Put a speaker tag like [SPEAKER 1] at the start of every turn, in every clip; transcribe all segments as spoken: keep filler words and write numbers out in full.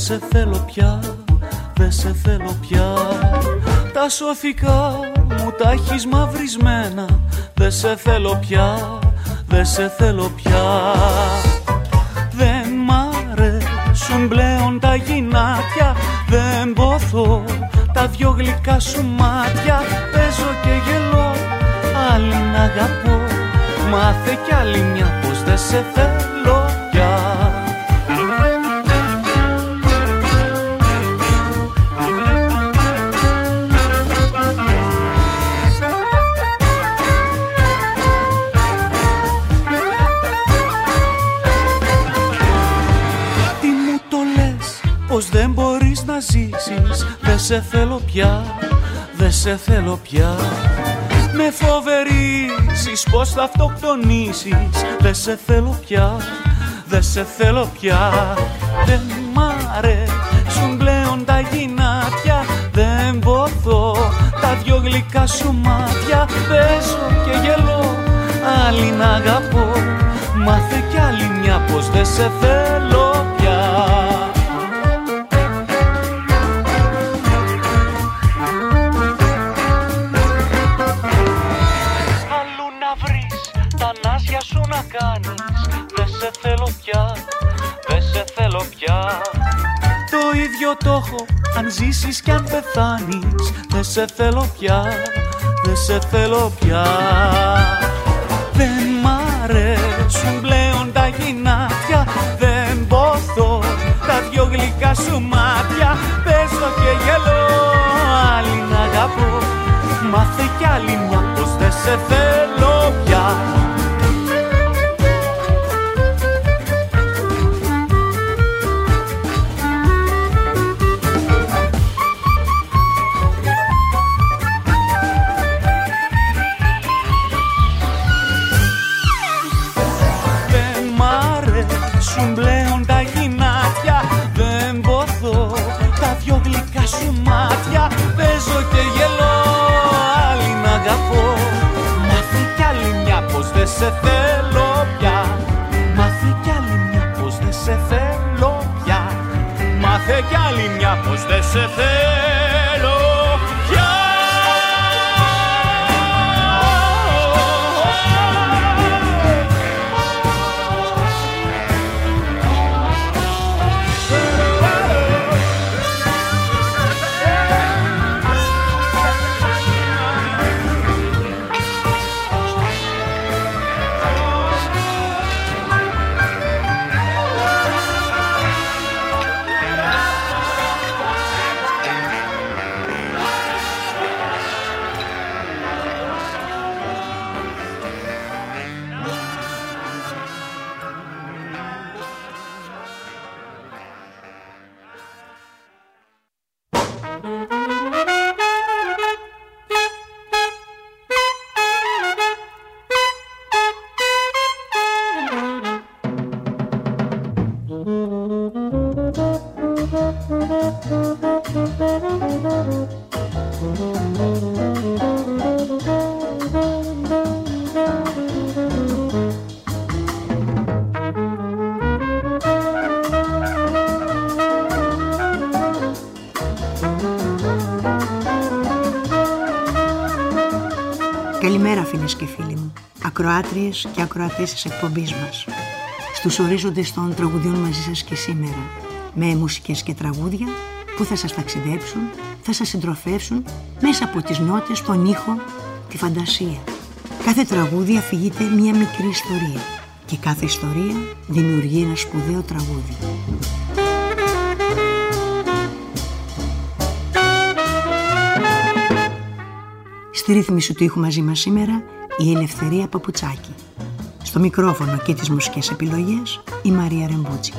[SPEAKER 1] σε θέλω πια, δε σε θέλω πια. Τα σωθικά μου τα έχεις μαυρισμένα, δε σε θέλω πια, δε σε θέλω πια. Δεν μ' αρέσουν πλέον τα γυνάτια, δεν ποθώ τα δυο γλυκά σου μάτια. Παίζω και γελώ, άλλη να αγαπώ, μάθε κι άλλη μια πως δε σε θέλω πια. Πως δεν μπορείς να ζήσεις, δε σε θέλω πια, δε σε θέλω πια. Με φοβερίζεις πως θα αυτοκτονήσεις, δε σε θέλω πια, δε σε θέλω πια. Δεν μ' αρέσουν πλέον τα γυνάτια, δεν ποθώ τα δυο γλυκά σου μάτια. Παίζω και γελώ, άλλη να αγαπώ, μάθε κι άλλη μια πως δε σε θέλω πια. Σου να κάνεις, δε σε θέλω πια, δε σε θέλω πια. Το ίδιο το έχω αν ζήσεις κι αν πεθάνεις, δε σε θέλω πια, δε σε θέλω πια. Δεν μ' αρέσουν πλέον τα γυνάτια, δεν ποθώ τα δυο γλυκά σου μάτια. Παίζω και γελώ, άλλη να αγαπώ, μάθε κι άλλη μια πως δε σε θέλω πια. Πλέον τα γυνάτια, δεν ποθώ τα δυο γλυκά σου μάτια. Παίζω και γελώ, άλλη να αγαπώ, μάθε κι άλλη μια πως δε σε θέλω πια. Μάθε κι άλλη μια πως δε σε θέλω πια. Μάθε κι άλλη μια πως δε σε θέλω πια.
[SPEAKER 2] Καλημέρα φίλες και φίλοι μου, ακροάτριες και ακροατές της εκπομπής μας. Στους ορίζοντες των τραγουδιών μαζί σας και σήμερα, με μουσικές και τραγούδια που θα σας ταξιδέψουν, θα σας συντροφεύσουν μέσα από τις νότες, τον ήχο, τη φαντασία. Κάθε τραγούδι αφηγείται μία μικρή ιστορία και κάθε ιστορία δημιουργεί ένα σπουδαίο τραγούδι. Στη ρύθμιση του ήχου μαζί μας σήμερα η Ελευθερία Παπουτσάκη. Στο μικρόφωνο και τις μουσικές επιλογές η Μαρία Ρεμπούτσικα.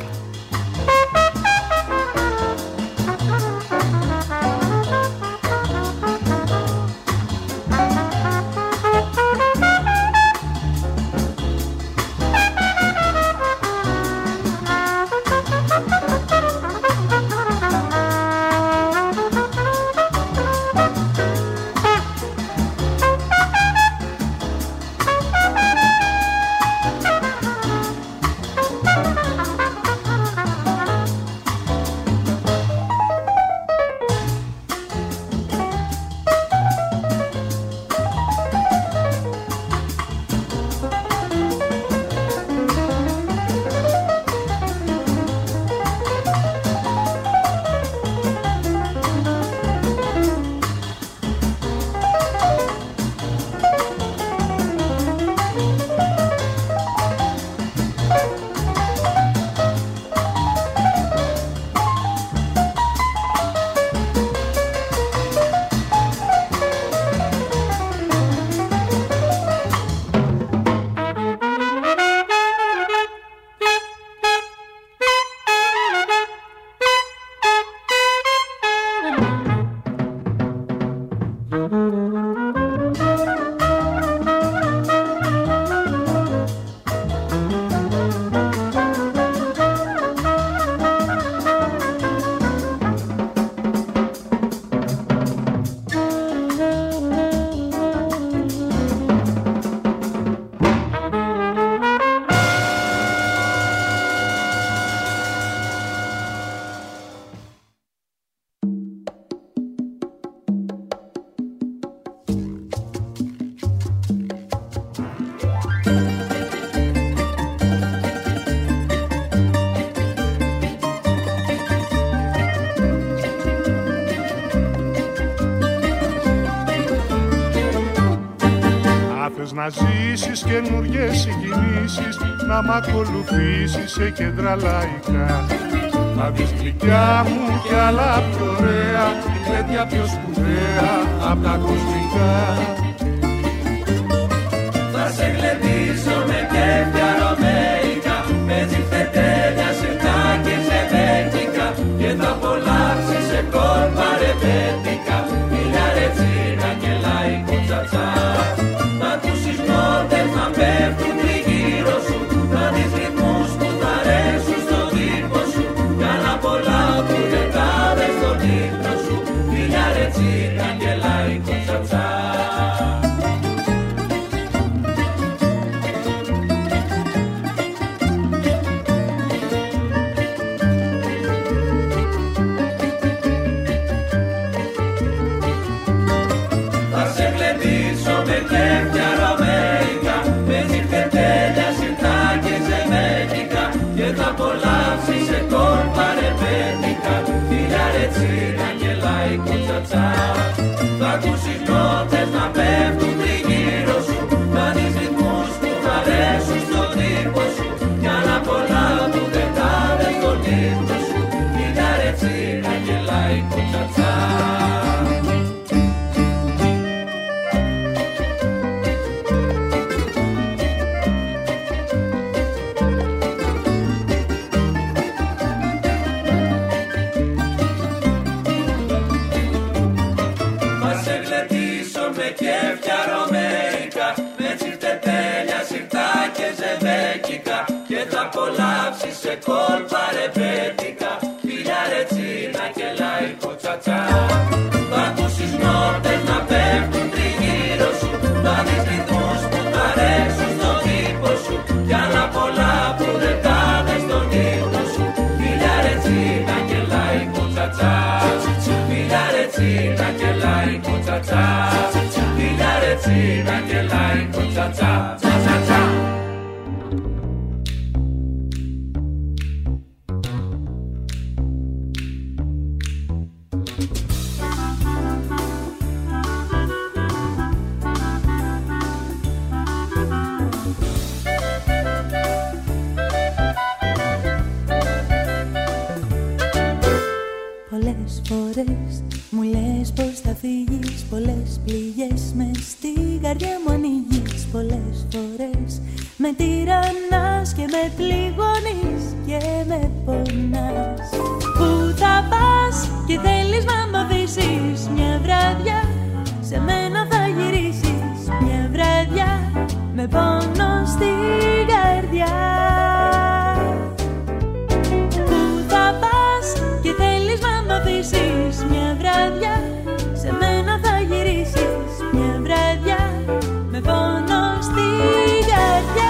[SPEAKER 3] ζήσεις καινούριες συγκινήσεις, να μ' ακολουθήσεις σε κέντρα λαϊκά. Να δεις γλυκιά μου κι άλλα πιο ωραία, η κλέτια πιο σπουδαία απ' τα κοσμικά.
[SPEAKER 4] Θα σε γλεντήσω με κέφια ρωμαϊκά, με τσιφτετέλια, σιρτά και ζεμπέκικα, και θα απολαύσεις σε κόλπα ρεμπέτικα, μιλιά ρετσίνα και λαϊκό τσατσά. Θα ακούσεις νότες να πέφτουν τριγύρω σου, θα δεις ρυθμούς που θα αρέσουν στον τύπο σου, κι άλλα πολλά που δεν τα δες στον ύπνο σου, μιλιά ρετσίνα και λαϊκό τσατσά. Θα ακούσεις νότες να πέφτουν τριγύρω σου, θα δεις ρυθμούς που θα αρέσουν στον τύπο σου, κι άλλα πολλά που δεν τα δες στον ύπνο σου, μιλιά ρετσίνα και λαϊκό τσατσά. Απολαύσεις σε κόλπα ρεμπέτικα, φιλιά ρετσίνα και λαϊκό τσατσά. Θα ακούσεις νότες να πέφτουν τριγύρω σου, θα δεις ρυθμούς που θα αρέσουν στον τύπο σου, κι άλλα πολλά που δεν τα δες στον ύπνο σου, φιλιά ρετσίνα και λαϊκό τσατσά. Φιλιά ρετσίνα και λαϊκό τσατσά, φιλιά ρετσίνα και λαϊκό τσατσά.
[SPEAKER 5] Μου λες πως θα φύγεις, πολλές πληγές μες στην καρδιά μου ανοίγεις. Πολλές φορές με τυραννάς και με πληγώνεις και με πονάς. Πού θα πας και θέλεις να μ' αφήσεις, μια βράδια σε μένα θα γυρίσεις, μια βράδια με πόνο στην καρδιά. Πού θα πας και θέλεις να μ' αφήσεις, μια βράδια σε μένα θα γυρίσεις, μια βράδια με πόνο στην καρδιά.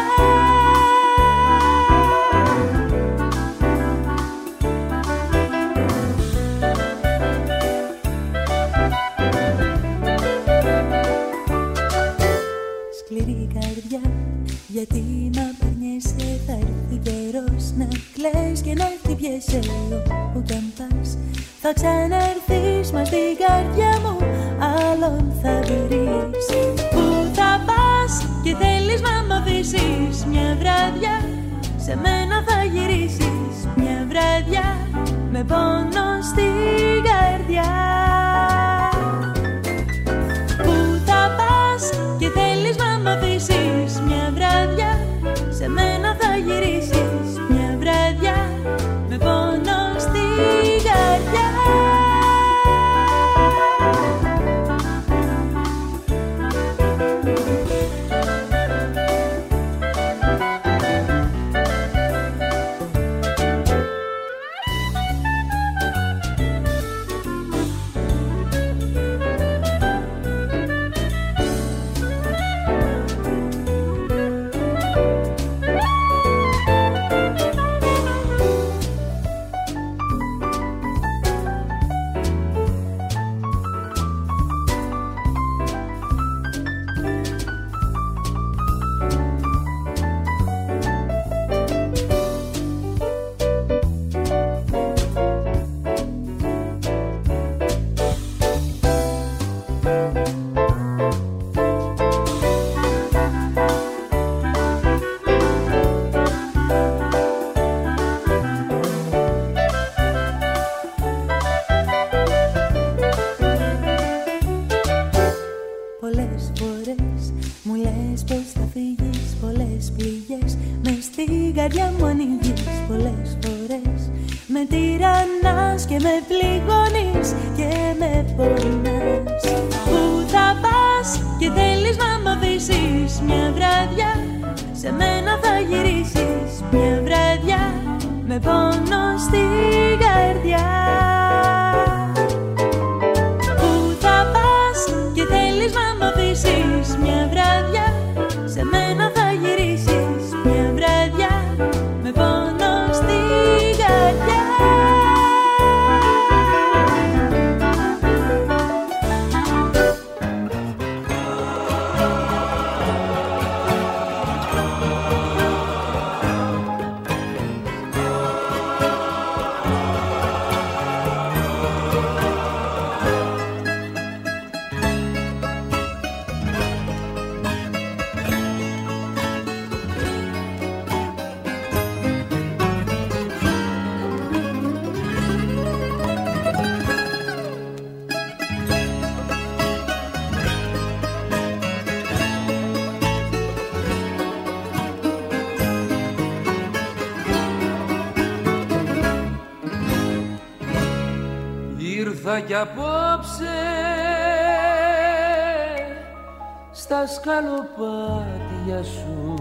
[SPEAKER 5] Σκληρή καρδιά, γιατί να περνιέσαι, θα έρθει καιρός να κλαις και να χτυπιέσαι όπου κι αν πας. Θα ξαναρθείς μα στην καρδιά μου, άλλον θα βρεις. Πού θα πας και θέλεις να μ' αφήσεις, μια βράδια σε μένα θα γυρίσεις, μια βράδια με πόνο στην καρδιά. Πού θα πας και θέλεις να μ' αφήσεις, μια βράδια σε μένα θα γυρίσεις, μια βράδια με πόνο στην καρδιά. καρδιά μου ανοίγεις πολλές φορές. Με τυραννάς και με πληγώνεις και με πονάς. Πού θα πας και θέλεις να μ' αφήσεις μια βράδια? Σε μένα θα γυρίσεις μια βράδια με πόνο στην καρδιά. Πού θα πας και θέλεις να μ' αφήσεις μια βράδια? Σε μένα θα γυρίσεις μια βράδια με πόνο στην καρδιά.
[SPEAKER 6] Ήρθα κι απόψε στα σκαλοπάτια σου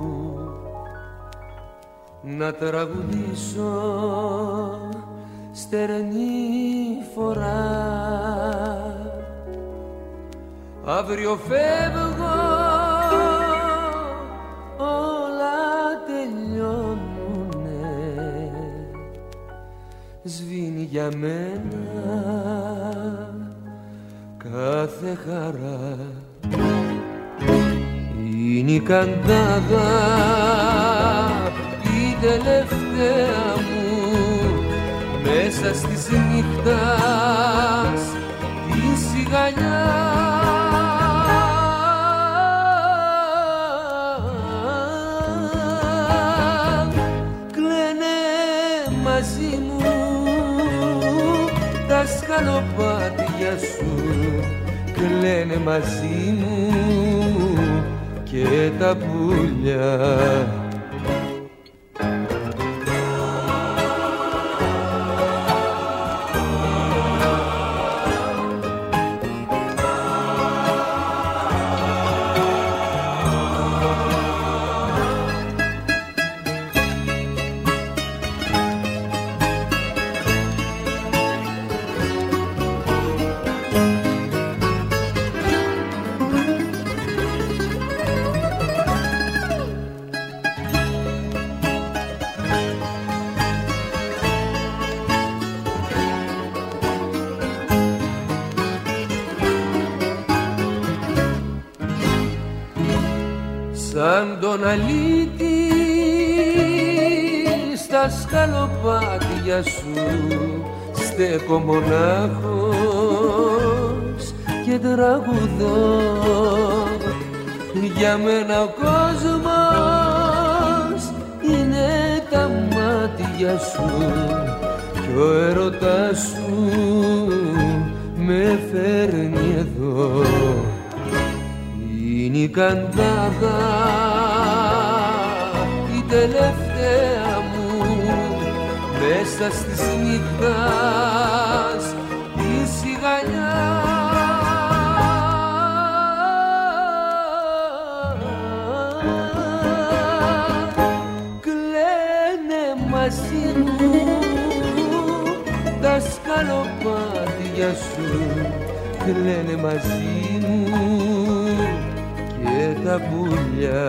[SPEAKER 6] να τραγουδήσω στερνή φορά. Αύριο φεύγω, όλα τελειώνουνε, σβήνει για μένα κάθε χαρά. Είναι η καντάδα η τελευταία μου μέσα στις νύχτας τη σιγανιά. Κλαίνε μαζί μου τα σκαλοπάτια σου, κλαίνε μαζί μου και τα πουλιά. Σαν τον αλήτη στα σκαλοπάτια σου στέκω μονάχος και τραγουδώ. Για μένα ο κόσμος είναι τα μάτια σου κι ο έρωτας σου με φέρνει εδώ. Είναι η καντάδα η τελευταία μου μέσα στις νύχτας τη σιγανιά. Κλαίνε μαζί μου τα σκαλοπάτια σου, κλαίνε μαζί μου και τα πουλιά.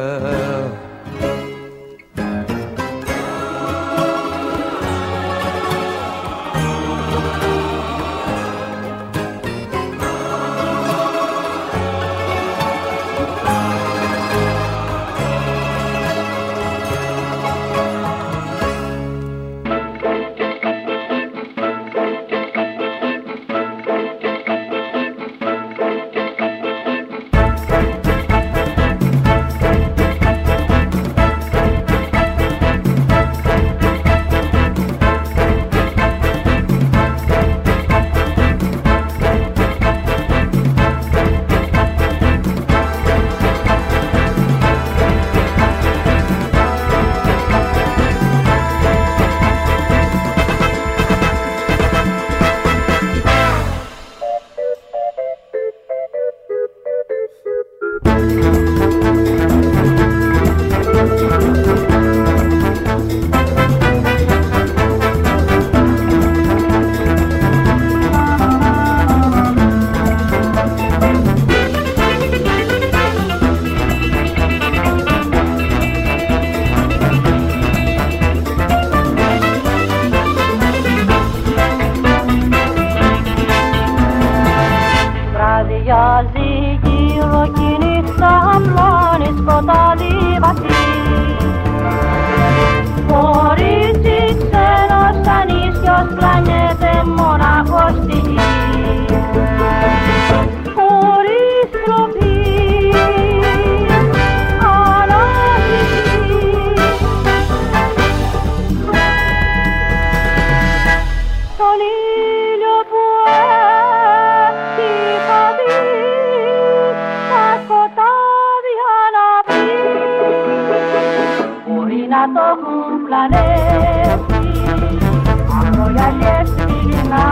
[SPEAKER 7] να το έχουν πλανέσει ακρογιαλιές φιλινά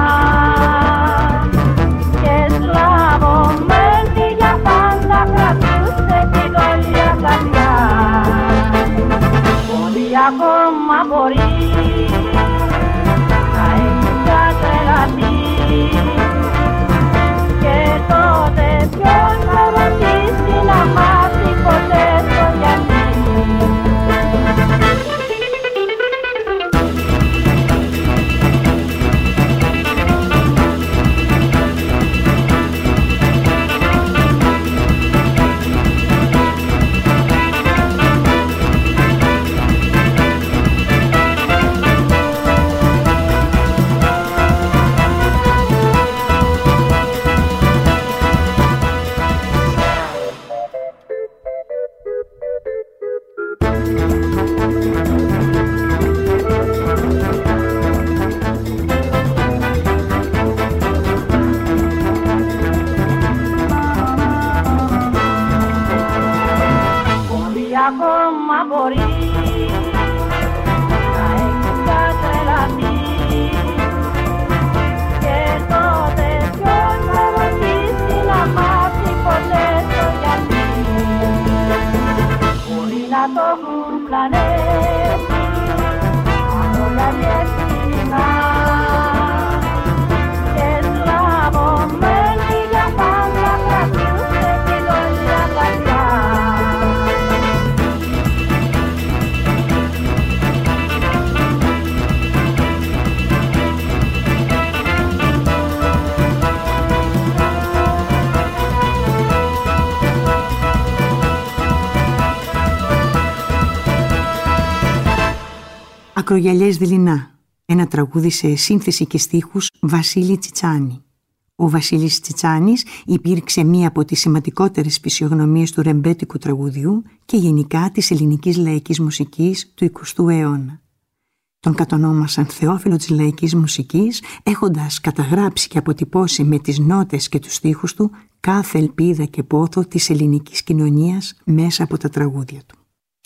[SPEAKER 7] και σλαβωμένη για πάντα κρατούσε την όλια καρδιά. Πολύ ακόμα μπορεί να έχει πια τρελαθεί και τότε ποιος θα ρωτήσει να μάθει ποτέ το γιατί. Ακόμα μπορεί να έχει πια τρελαθεί και τότε ποιος θα ρωτήσει να μάθει ποτέ το γιατί. Μπορεί να το έχουν πλανέσει ακρογιαλιές φιλινά και σλαβωμένη για πάντα κρατούσε την όλια καρδιά.
[SPEAKER 2] Ακρογιαλιές δειλινά, ένα τραγούδι σε σύνθεση και στίχους Βασίλη Τσιτσάνη. Ο Βασίλης Τσιτσάνης υπήρξε μία από τις σημαντικότερες φυσιογνωμίες του ρεμπέτικου τραγουδιού και γενικά της ελληνικής λαϊκής μουσικής του εικοστού αιώνα. Τον κατονόμασαν θεόφιλο της λαϊκής μουσικής, έχοντας καταγράψει και αποτυπώσει με τις νότες και τους στίχους του κάθε ελπίδα και πόθο της ελληνικής κοινωνίας μέσα από τα τραγούδια του.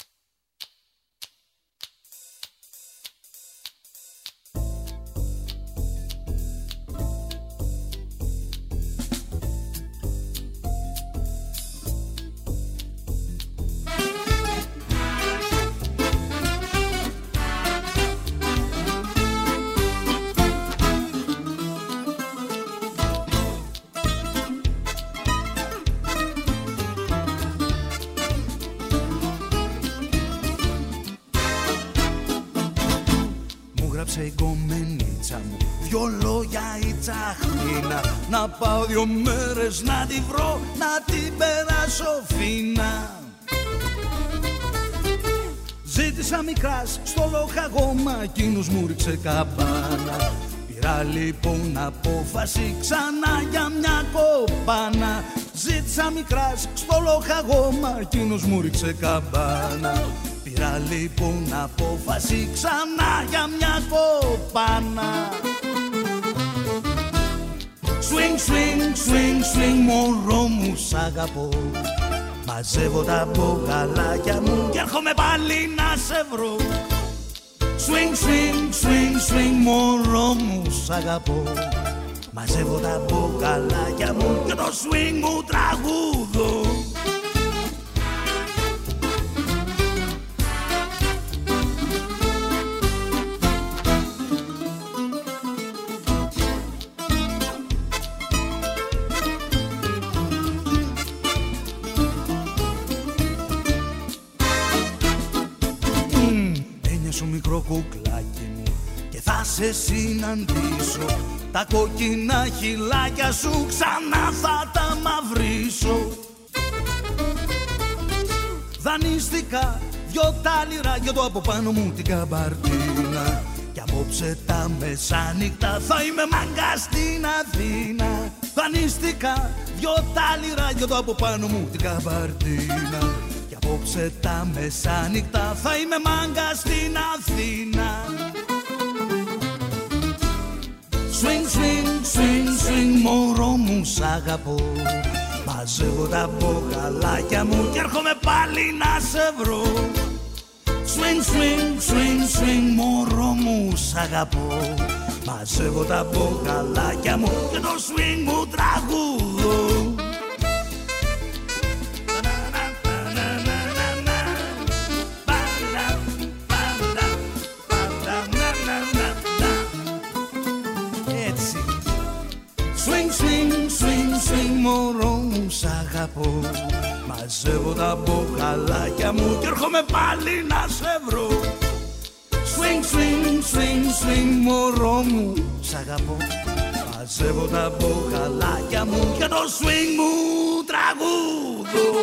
[SPEAKER 8] έγραψε η κομμενίτσα μου δυο λόγια η τσαχπίνα. Να πάω δυο μέρες να τη βρω, να την περάσω φίνα. Ζήτησα μικράς στο λοχαγόμα, εκείνος μου ρίξε καμπάνα. Πήρα λοιπόν απόφαση ξανά για μια κοπάνα. Ζήτησα μικράς στο λοχαγόμα, εκείνος μου ρίξε καμπάνα. Πήρα λοιπόν απόφαση ξανά για μια κοπάνα. Swing, swing, swing, swing, μωρό μου σ' αγαπώ. Μαζεύω τα μπογαλάκια μου και έρχομαι πάλι να σε βρω. Swing, swing, swing, swing, μωρό μου σ' αγαπώ. Μαζεύω τα μπογαλάκια μου και το swing μου τραγούδω. Κουκλάκι μου και θα σε συναντήσω. Τα κόκκινα χυλάκια σου ξανά θα τα μαυρίσω. Δανείστηκα δυο τάλιρα για το από πάνω μου την καμπαρτίνα. Κι απόψε τα μεσάνυχτα θα είμαι μάγκα στην Αθήνα. Δανείστηκα δυο τάλιρα για το από πάνω μου την καμπαρτίνα. Απόψε τα μεσάνυχτα θα είμαι μάγκα στην Αθήνα. Swing, swing, swing, swing, μωρό μου σ' αγαπώ. Μαζεύω τα μπογαλάκια μου και έρχομαι πάλι να σε βρω. Swing, Swing, swing, swing, swing, μωρό μου σ' αγαπώ. Μαζεύω τα μπογαλάκια μου και το swing μου τραγούδω. Έτσι. Swing, swing, swing, swing, μωρό μου σ' αγαπώ. Μαζεύω τα μπογαλάκια μου και έρχομαι πάλι να σε βρω. Swing, swing, swing, swing, μωρό μου σ' αγαπώ. Μαζεύω τα μπογαλάκια μου και το swing μου τραγούδω.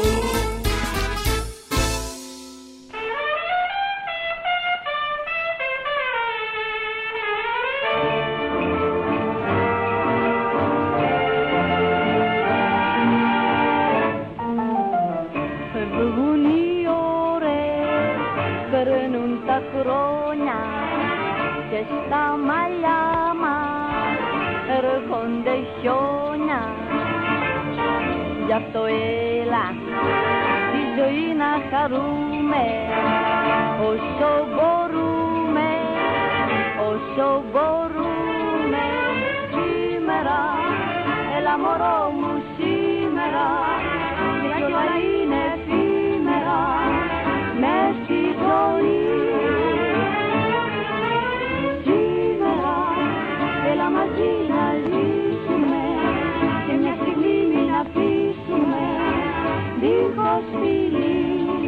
[SPEAKER 7] Στα μαλλιά μας έρχονται χιόνια. Γι' αυτό έλα τη ζωή να χαρούμε όσο μπορούμε, όσο μπορούμε. Σήμερα, έλα μωρό μου σήμερα, γιατί όλα είναι εφήμερα μες στη ζωή. Έλα μαζί να λύσουμε και μια στιγμή μην αφήσουμε δίχως φιλί.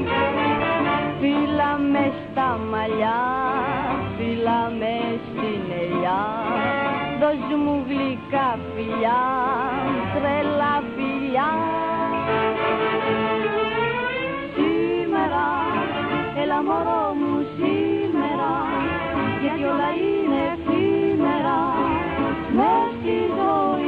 [SPEAKER 7] Φύλλα μες στα μαλλιά, φύλλα μες στην ελιά, δώσ' μου γλυκά φιλιά, τρελά φιλιά. Σήμερα, έλα μωρό μου σήμερα, γιατί όλα είναι εφήμερα μες στη ζωή.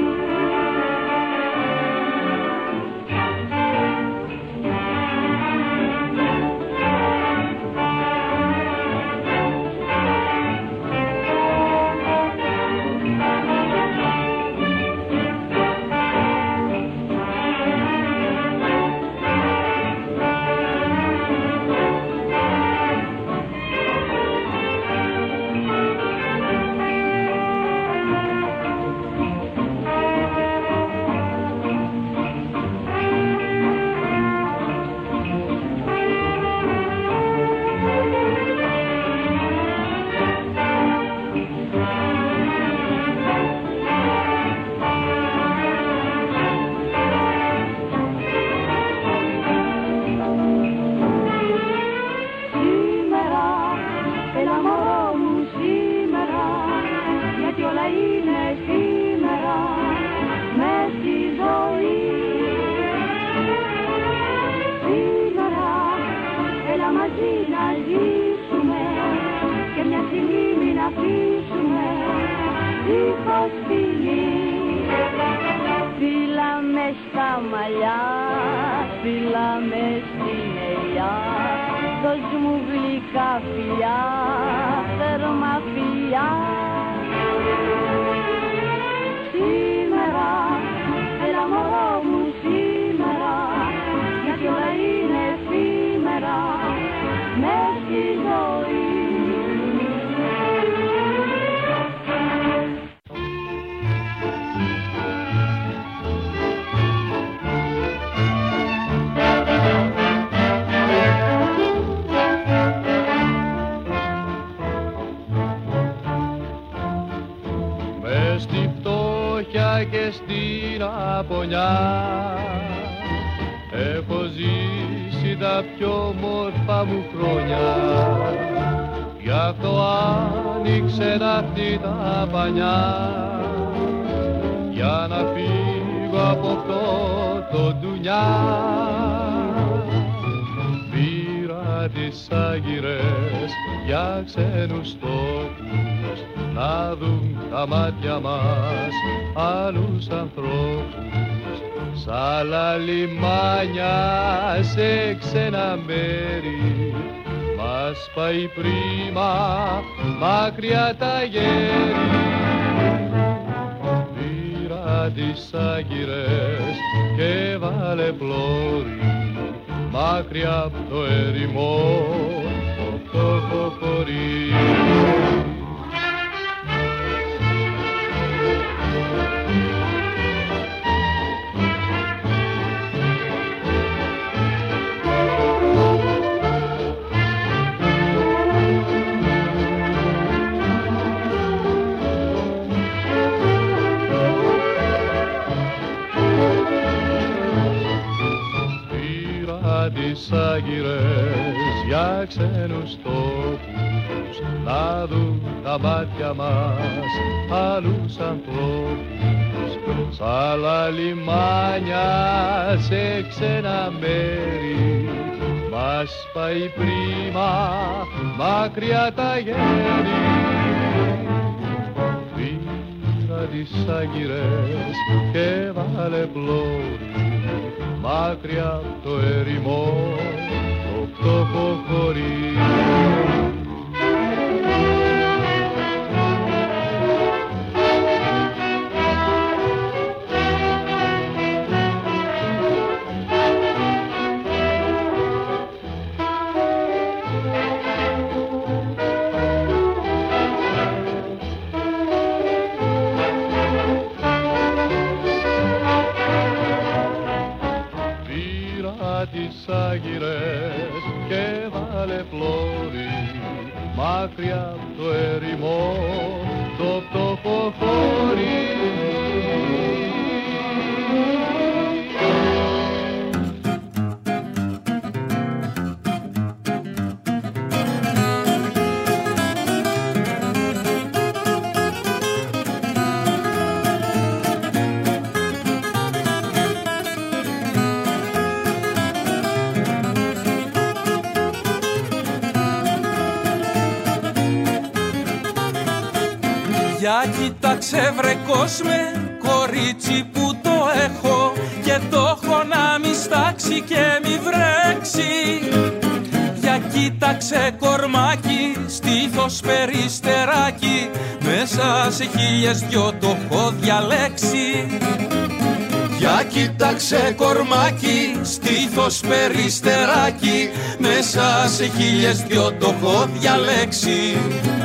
[SPEAKER 9] Και στην απονιά έχω ζήσει τα πιο όμορφα μου χρόνια. Γι' αυτό άνοιξε αυτή τα πανιά για να φύγω από αυτό το ντουνιά. Πήρα τις άγκυρες για ξένους στόχους να δουν τα μάτια μας άλλους ανθρώπους. Σ' άλλα λιμάνια, σε ξένα μέρη μας πάει πρίμα μακριά τα γέρη. Πήρα τις άγκυρες και βάλε πλώρη μακριά από το ερημό το φτωχό φτωχό χωρί. Τις άγκυρες για ξένους τόπους να δουν τα μάτια μας άλλους ανθρώπους σ' άλλα λιμάνια, σε ξένα μέρη μας πάει πρίμα μακριά τα γέρη. Πήρα τις άγκυρες και βάλε πλώρη μακριά από το ερημό, το φτωχό χωρί. Τις άγκυρες και βάλε πλώρη μακριά από το ερημό, το φτωχό χωρί.
[SPEAKER 10] Για κοίταξε βρε κόσμε, κορίτσι που το έχω και το έχω να μη στάξει και μη βρέξει. Για κοίταξε κορμάκι, στήθος περιστεράκι, μέσα σε χίλιες δυο το έχω διαλέξει. Για κοίταξε κορμάκι, στήθος περιστεράκι, μέσα σε χίλιες δυο το έχω διαλέξει.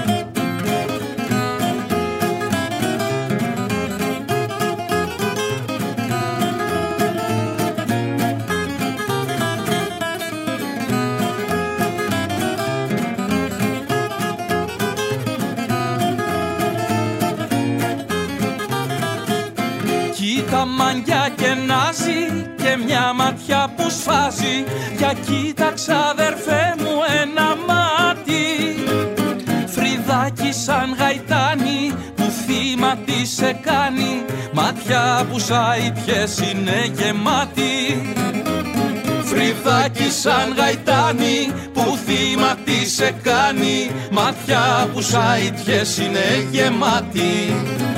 [SPEAKER 10] Κοίτα μανιά και νάζει και μια ματιά που σφάζει. Για κοίταξα αδερφέ μου ένα μάτι, φρυδάκι σαν γαϊτάνι που θύμα τι σε κάνει. Μάτια που σαϊτιές είναι γεμάτη. Φρυδάκι σαν γαϊτάνι που θύμα τι σε κάνει. Μάτια που σαϊτιές είναι γεμάτη.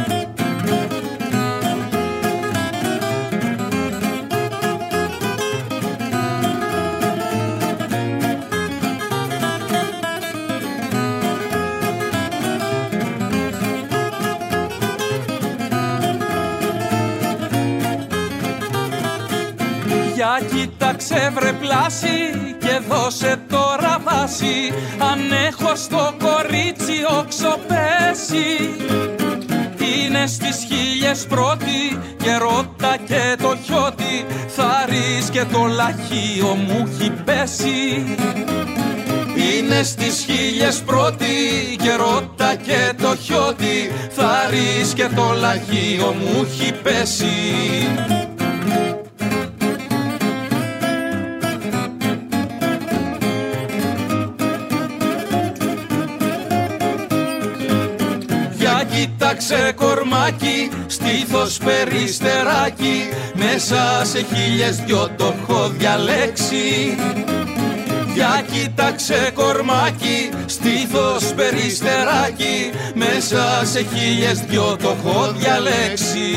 [SPEAKER 10] Για κοίταξε βρε πλάση και δώσε τώρα βάση. Αν έχω στο κορίτσι όξο πέσει, είναι στις χίλιες πρώτη και ρώτα και το χιώτη. Θα ρεις και το λαχείο μου έχει πέσει. Είναι στις χίλιες πρώτη και ρώτα και το χιώτη. Θα ρεις και το λαχείο μου έχει πέσει. Κοίταξε κορμάκι, στήθος περιστεράκι, μέσα σε χίλιες δυο το έχω διαλέξει. Για κοίταξε κορμάκι, στήθος περιστεράκι, μέσα σε χίλιες δυο το έχω διαλέξει.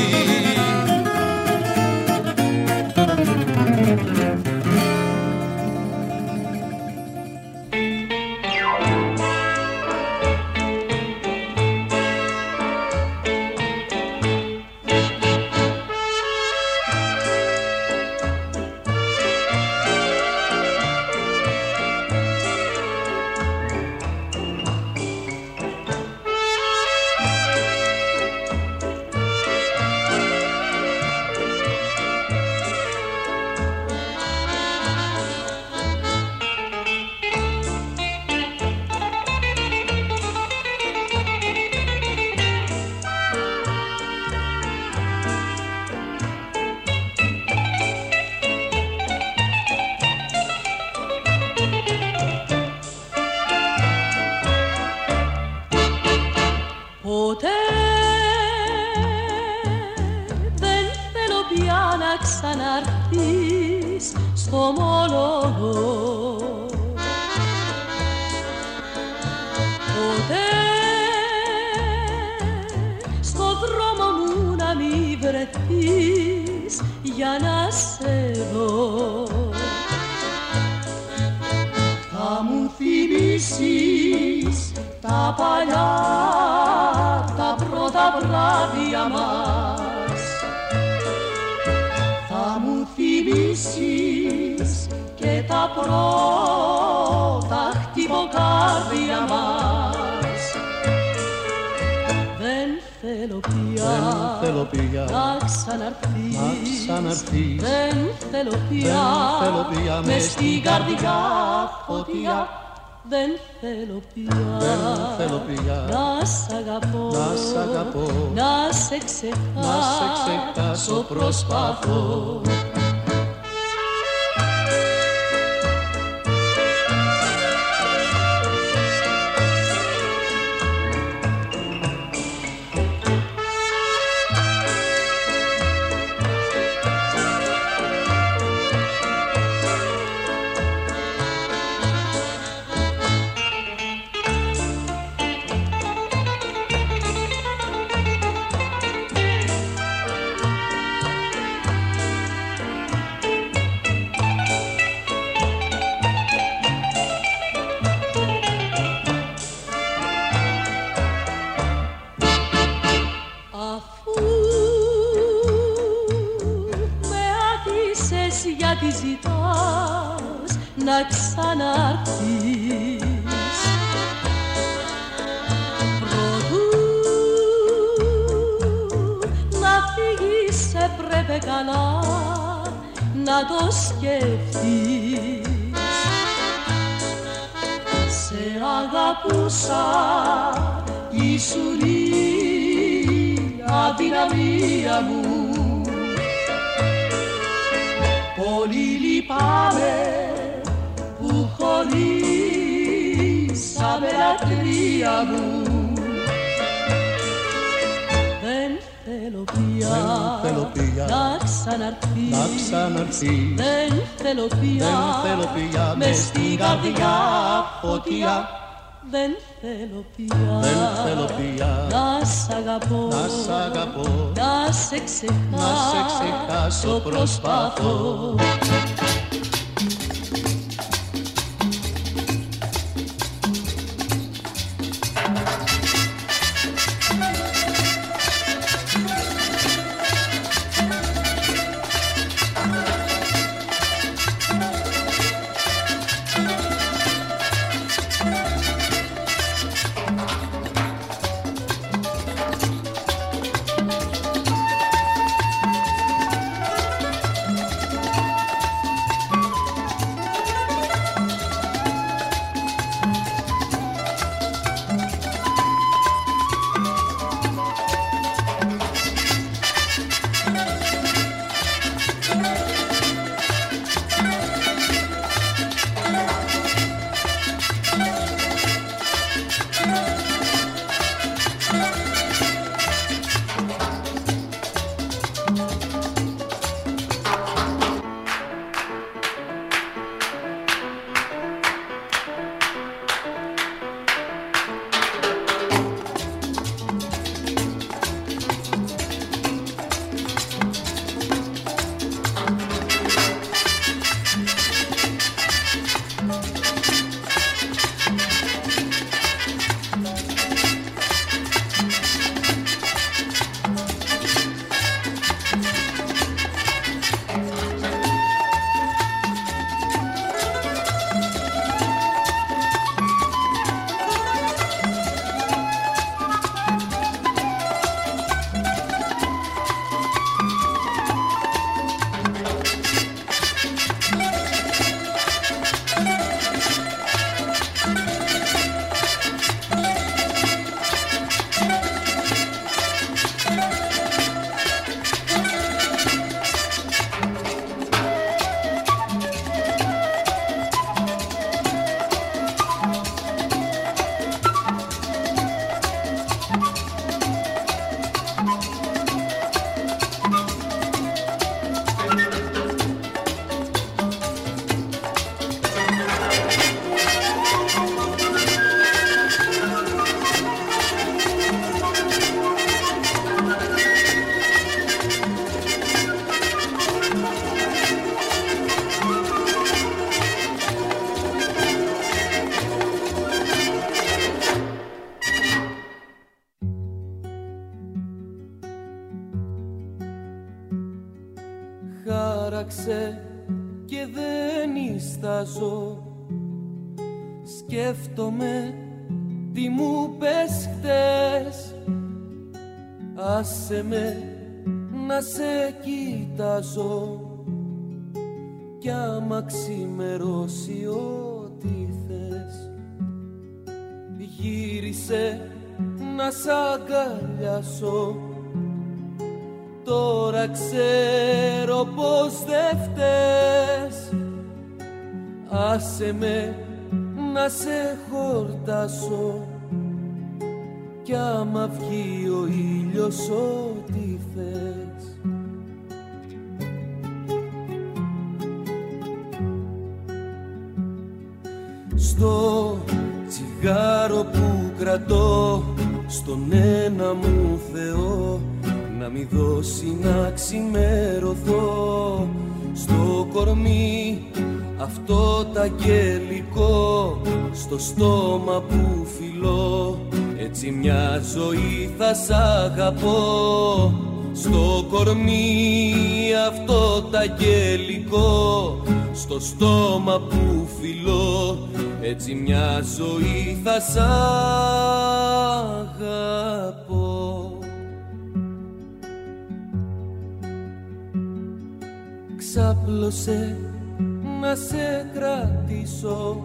[SPEAKER 5] στο μόνο. Ποτέ στο δρόμο μου να μη βρεθείς για να σε δω. Θα μου θυμίσεις τα παλιά, τα πρώτα βράδια μας. Θα μου θυμίσεις και τα πρώτα χτυποκάρδια μας. Δεν θέλω πια,
[SPEAKER 8] δεν θέλω πια
[SPEAKER 5] να ξαναρθείς,
[SPEAKER 8] να ξαναρθείς.
[SPEAKER 5] Δεν θέλω πια,
[SPEAKER 8] δεν θέλω πια
[SPEAKER 5] μες στην καρδιά φωτιά. Δεν θέλω πια,
[SPEAKER 8] δεν θέλω πια
[SPEAKER 5] να σ' αγαπώ,
[SPEAKER 8] να σ' αγαπώ,
[SPEAKER 5] να σε ξεχάσω,
[SPEAKER 8] να σε ξεχάσω προσπαθώ.
[SPEAKER 5] γιατί ζητάς να ξαναρθείς. Προτού να φύγεις έπρεπε καλά να το σκεφτείς. Σε αγαπούσα, ήσουν η αδυναμία μου. Πολύ λυπάμαι που χωρίσαμε λατρεία μου. Δεν θέλω πια,
[SPEAKER 8] δεν θέλω πια
[SPEAKER 5] να ξαναρθείς,
[SPEAKER 8] να ξαναρθείς.
[SPEAKER 5] Δεν θέλω πια,
[SPEAKER 8] δεν θέλω πια
[SPEAKER 5] μες στην καρδιά φωτιά. Δεν θέλω πια,
[SPEAKER 8] δεν θέλω πια
[SPEAKER 5] να σ' αγαπώ,
[SPEAKER 8] να σ' αγαπώ,
[SPEAKER 5] να σε ξεχάσω,
[SPEAKER 8] να σε ξεχάσω προσπαθώ.
[SPEAKER 6] άλλαξε και δεν νιστάζω. Σκέφτομαι τι μου πες χτες. Άσε με να σε κοιτάζω κι άμα ξημερώσει ό,τι θες. Γύρισε να σ' αγκαλιάσω. Τώρα ξέρω πως δεν φταίς. Άσε με να σε χορτάσω κι άμα βγει ο ήλιος ό,τι θες. Στο τσιγάρο που κρατώ στον ένα μου Θεό να μη δώσει να ξημερωθώ. Στο κορμί αυτό τ' αγγελικό, στο στόμα που φιλώ, έτσι μια ζωή θα σ' αγαπώ. Στο κορμί αυτό τ' αγγελικό, στο στόμα που φιλώ, έτσι μια ζωή θα σ' αγαπώ. Ξάπλωσε να σε κρατήσω,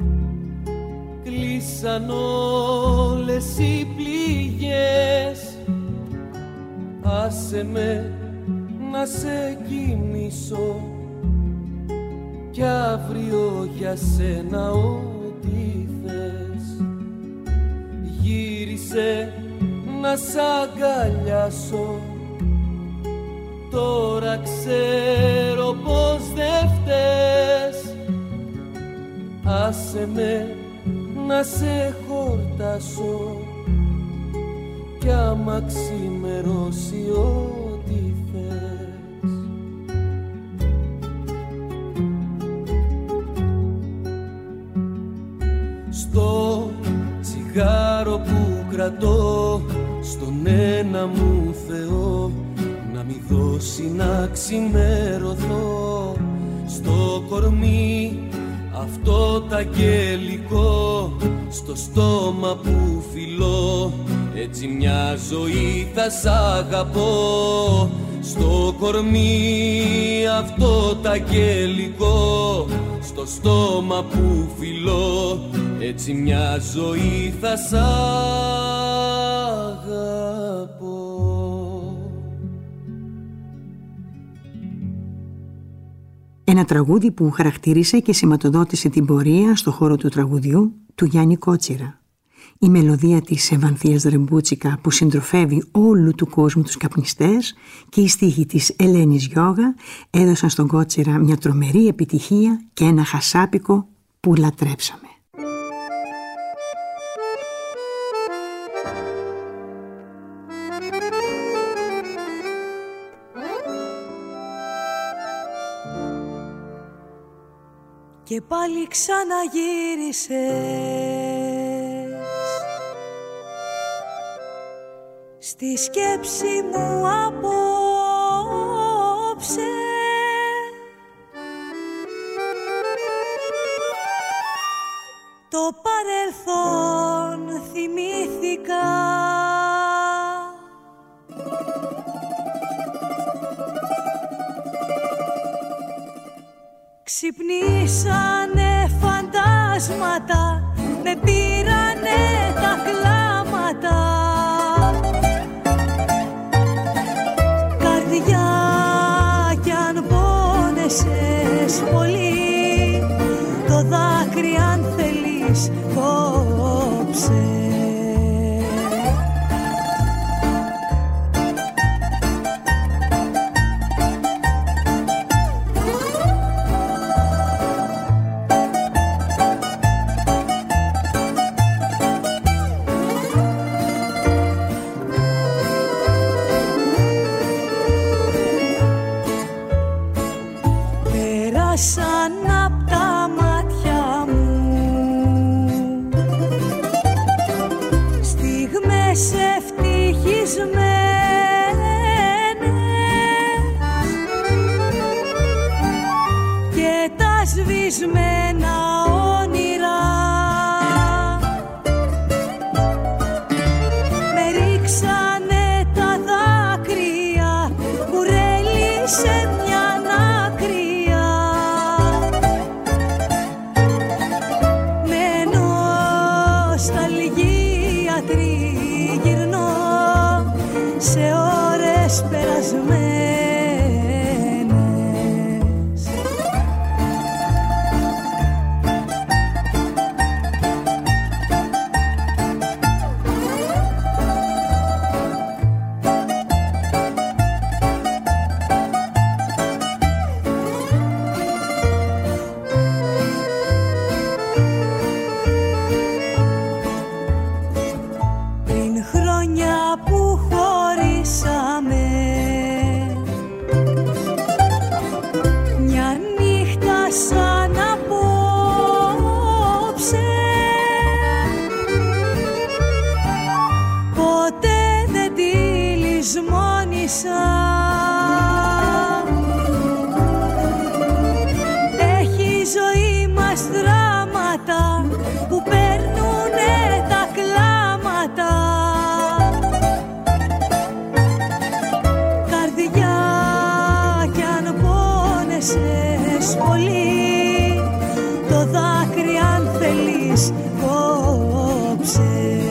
[SPEAKER 6] κλείσαν όλες οι πληγές. Άσε με να σε κοιμήσω κι αύριο για σένα ό,τι θες. Γύρισε να σ' αγκαλιάσω, τώρα ξέρω πως δεν φταίς. Άσε με να σε χορτάσω κι άμα ξημερώσει ό,τι θες. Στο τσιγάρο που κρατώ στον ένα μου Θεό να μη δώσει να ξημερωθώ. Στο κορμί αυτό τ' αγγελικό, στο στόμα που φιλώ, έτσι μια ζωή θα σ' αγαπώ. Στο κορμί αυτό τ' αγγελικό, στο στόμα που φιλώ, έτσι μια ζωή θα σ' αγαπώ.
[SPEAKER 2] Ένα τραγούδι που χαρακτήρισε και σηματοδότησε την πορεία στο χώρο του τραγουδιού του Γιάννη Κότσιρα. Η μελωδία της Ευανθίας Ρεμπούτσικα που συντροφεύει όλου του κόσμου τους καπνιστές και η στίχη της Ελένης Γιώγα έδωσαν στον Κότσιρα μια τρομερή επιτυχία και ένα χασάπικο που λατρέψαμε.
[SPEAKER 5] Και πάλι ξαναγύρισες στη σκέψη μου απόψε. Το παρελθόν θυμήθηκα, ξυπνήσανε φαντάσματα, με πήρανε τα κλάματα. Καρδιά κι αν πόνεσες πολύ, το δάκρυ αν θέλεις κόψε. τριγυρνώ σε ώρες περασμένες. Έχει η ζωή μας δράματα που παίρνουνε τα κλάματα. Καρδιά κι αν πόνεσες πολύ, το δάκρυ αν θέλεις κόψε.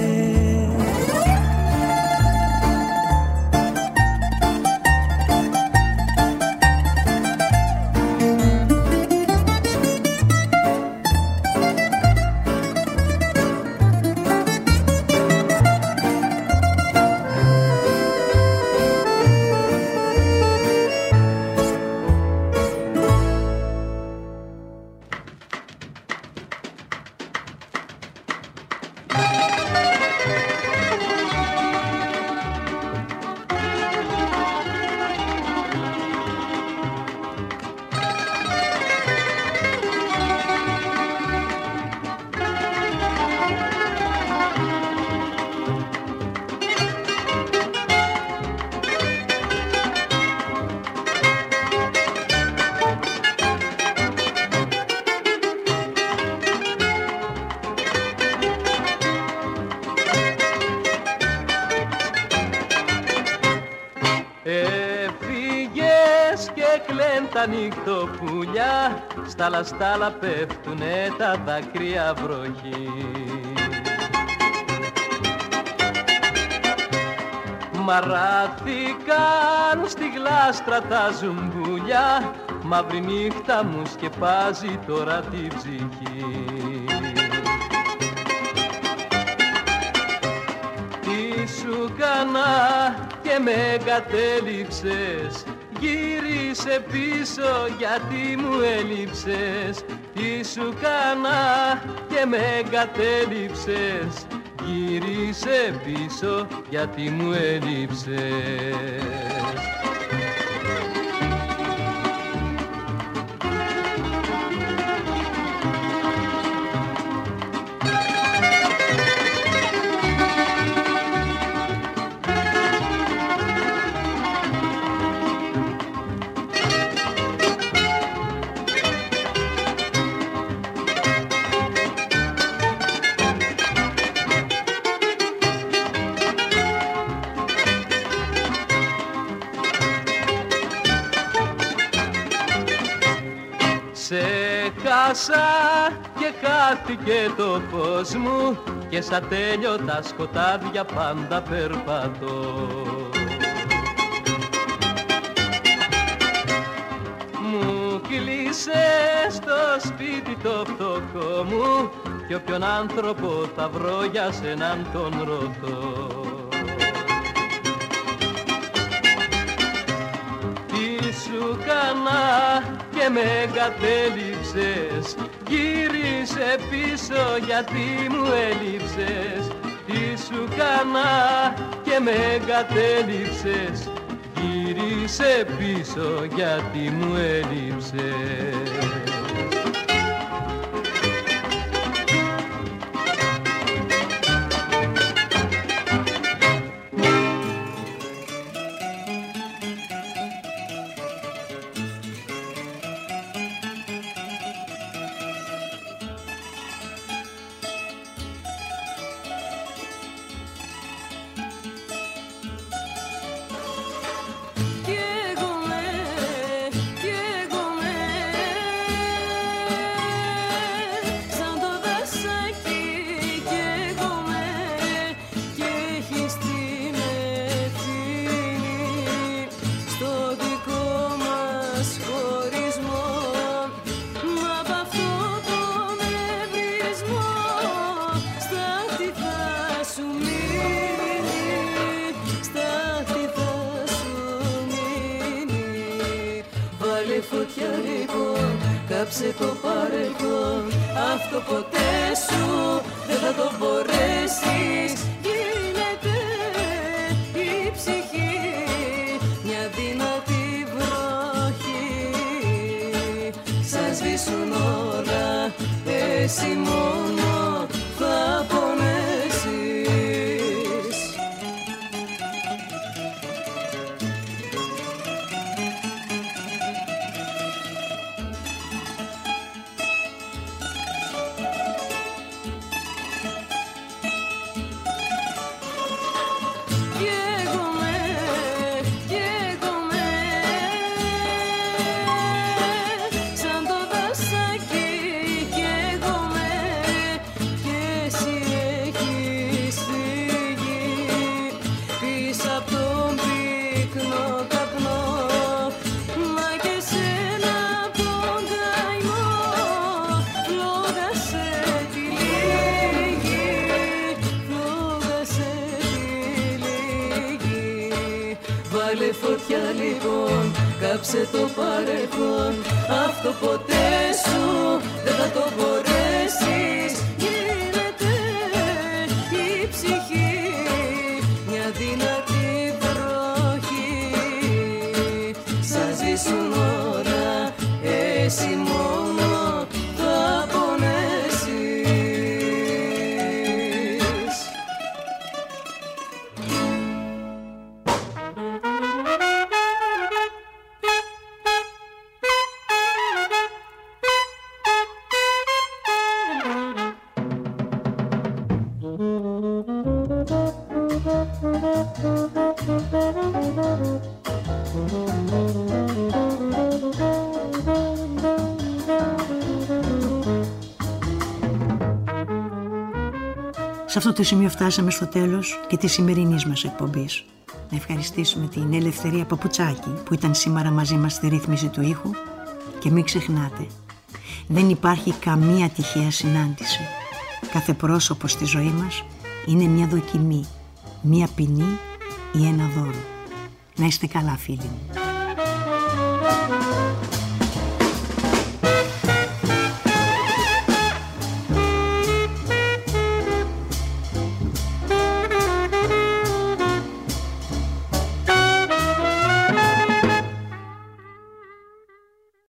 [SPEAKER 6] τα νυχτοπουλιά, στα λαστάλα πέφτουνε τα δάκρυα βροχή. Μαράθηκαν στη γλάστρα τα ζουμπουλιά, μαύρη νύχτα μου σκεπάζει τώρα τη ψυχή. Τι σου κάνα και με εγκατέλειψες, γύρισε πίσω γιατί μου έλειψες. Τι σου κάνα και με εγκατέλειψες, γύρισε πίσω γιατί μου έλειψες. Και χάθηκε το φως μου και σαν τέλειωτα σκοτάδια πάντα περπατώ. Μου κλείσες στο σπίτι το φτωχό μου κι όποιον άνθρωπο θα βρω για σέναν τον ρωτώ. Τι σου κάνα και με εγκατέλειψες, γύρισε πίσω γιατί μου έλειψες. Τι σου κάνα και με εγκατέλειψες, γύρισε πίσω γιατί μου έλειψες.
[SPEAKER 5] κάψε το παρελθόν. Αυτό ποτέ σου δεν θα το μπορέσεις. Γίνεται η ψυχή μια δυνατή βροχή. Σαν σβήσουν όλα, εσύ μόνο θα πονέσεις. Φωτιά λοιπόν, κάψε το παρελθόν. Αυτό ποτέ σου δεν θα το μπορέσεις. Γίνεται η ψυχή μια δυνατή βροχή. Σαν ζήσουν όλα, εσύ μόνο θα πονέσεις.
[SPEAKER 2] Σε αυτό το σημείο φτάσαμε στο τέλος και της σημερινής μας εκπομπής. Να ευχαριστήσουμε την Ελευθερία Παπουτσάκη που ήταν σήμερα μαζί μας στη ρύθμιση του ήχου και μην ξεχνάτε, δεν υπάρχει καμία τυχαία συνάντηση. Κάθε πρόσωπο στη ζωή μας είναι μια δοκιμή, μια ποινή ή ένα δώρο. Να είστε καλά φίλοι μου.